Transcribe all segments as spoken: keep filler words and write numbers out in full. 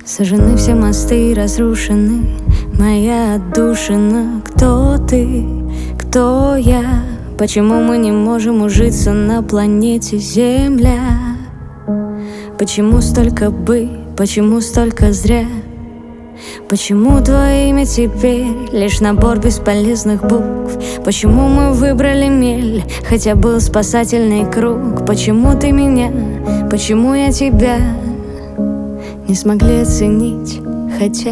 Сожжены все мосты и разрушены моя отдушина. Кто ты? Кто я? Почему мы не можем ужиться на планете Земля? Почему столько «бы», почему столько «зря»? Почему твое имя теперь лишь набор бесполезных букв? Почему мы выбрали мель, хотя был спасательный круг? Почему ты меня, почему я тебя не смогли оценить, хотя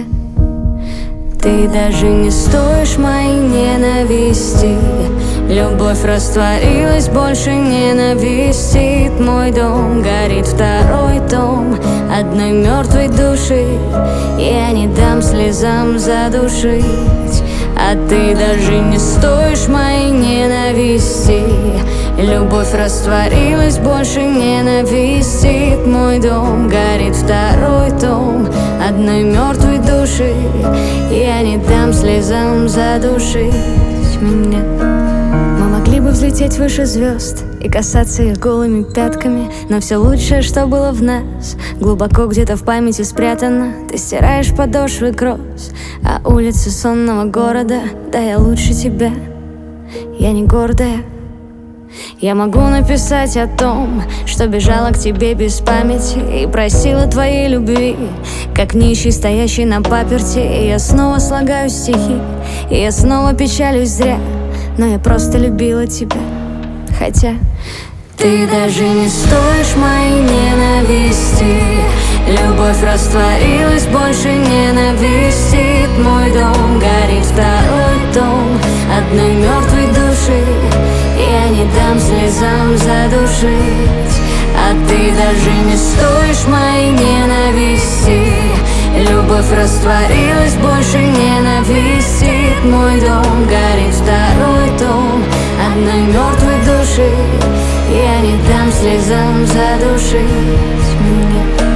ты даже не стоишь моей ненависти. Любовь растворилась, больше ненавистит. Мой дом горит, второй том одной мертвой души. Я не дам слезам задушить, а ты даже не стоишь моей ненависти. Любовь растворилась, больше ненавистит. Мой дом горит, второй том одной мертвой души. Я не дам слезам задушить меня. Мы могли бы взлететь выше звезд и касаться их голыми пятками, но все лучшее, что было в нас, глубоко где-то в памяти спрятано. Ты стираешь подошвы гроз, а улицы сонного города, да я лучше тебя, я не гордая. Я могу написать о том, что бежала к тебе без памяти и просила твоей любви, как нищий, стоящий на паперти. И я снова слагаю стихи, и я снова печалюсь зря, но я просто любила тебя, хотя ты даже не стоишь моей ненависти. Любовь растворилась, больше ненавистит. Мой дом горит, второй том одной мертвой души. Я не дам слезам задушить, а ты даже не стоишь моей ненависти. Любовь растворилась, больше ненавистит. Мой дом горит, второй том одной мертвой души. Я не дам слезам задушить меня.